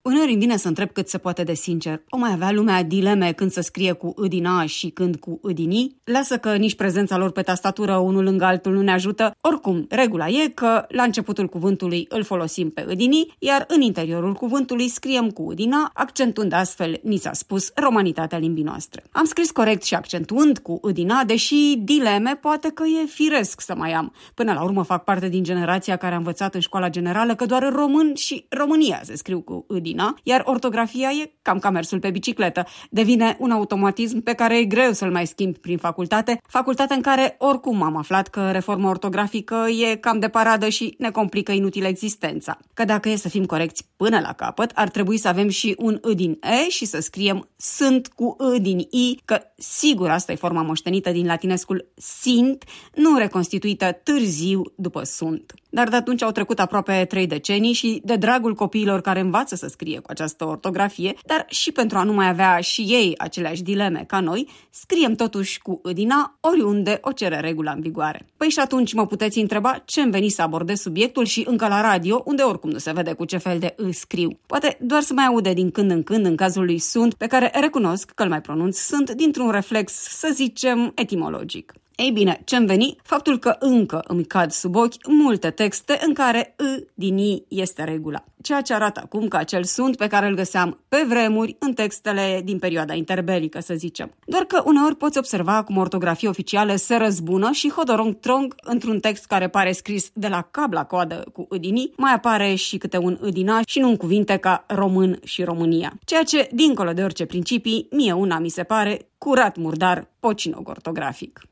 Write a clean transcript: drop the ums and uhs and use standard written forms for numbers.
Uneori îmi vine să întreb cât se poate de sincer. O mai avea lumea dileme când să scrie cu î din a și când cu î din i? Lasă că nici prezența lor pe tastatură unul lângă altul nu ne ajută. Oricum, regula e că la începutul cuvântului îl folosim pe î din i, iar în interiorul cuvântului scriem cu î din a, accentuând astfel, ni s-a spus, romanitatea limbii noastre. Am scris corect și accentuând cu î din a, deși dileme poate că e firesc să mai am. Până la urmă fac parte din generația care a învățat în școala generală că doar român și România se scriu cu î din a, iar ortografia e cam ca mersul pe bicicletă. Devine un automatism pe care e greu să-l mai schimbi prin facultate în care oricum am aflat că reforma ortografică e cam de paradă și ne complică inutil existența. Că dacă e să fim corecți până la capăt, ar trebui să avem și un î din e și să scriem sunt cu î din i, că sigur asta e forma moștenită din latinescul sint, nu reconstituită târziu după sunt. Dar de atunci au trecut aproape 3 decenii și de dragul copiilor care învață să scrie cu această ortografie, dar și pentru a nu mai avea și ei aceleași dileme ca noi, scriem totuși cu î din a oriunde o cere regula în vigoare. Păi și atunci mă puteți întreba ce-mi veni să abordez subiectul și încă la radio, unde oricum nu se vede cu ce fel de î scriu. Poate doar să mai aude din când în când în cazul lui sunt, pe care recunosc că îl mai pronunț sunt dintr-un reflex, să zicem, etimologic. Ei bine, ce-mi veni? Faptul că încă îmi cad sub ochi multe texte în care î din i este regula. Ceea ce arată acum că acel sunt pe care îl găseam pe vremuri în textele din perioada interbelică, să zicem. Doar că uneori poți observa cum ortografia oficială se răzbună și hodorong-trong într-un text care pare scris de la cap la coadă cu î din i, mai apare și câte un î din a și nu în cuvinte ca român și România. Ceea ce, dincolo de orice principii, mie una mi se pare curat murdar pocinog ortografic.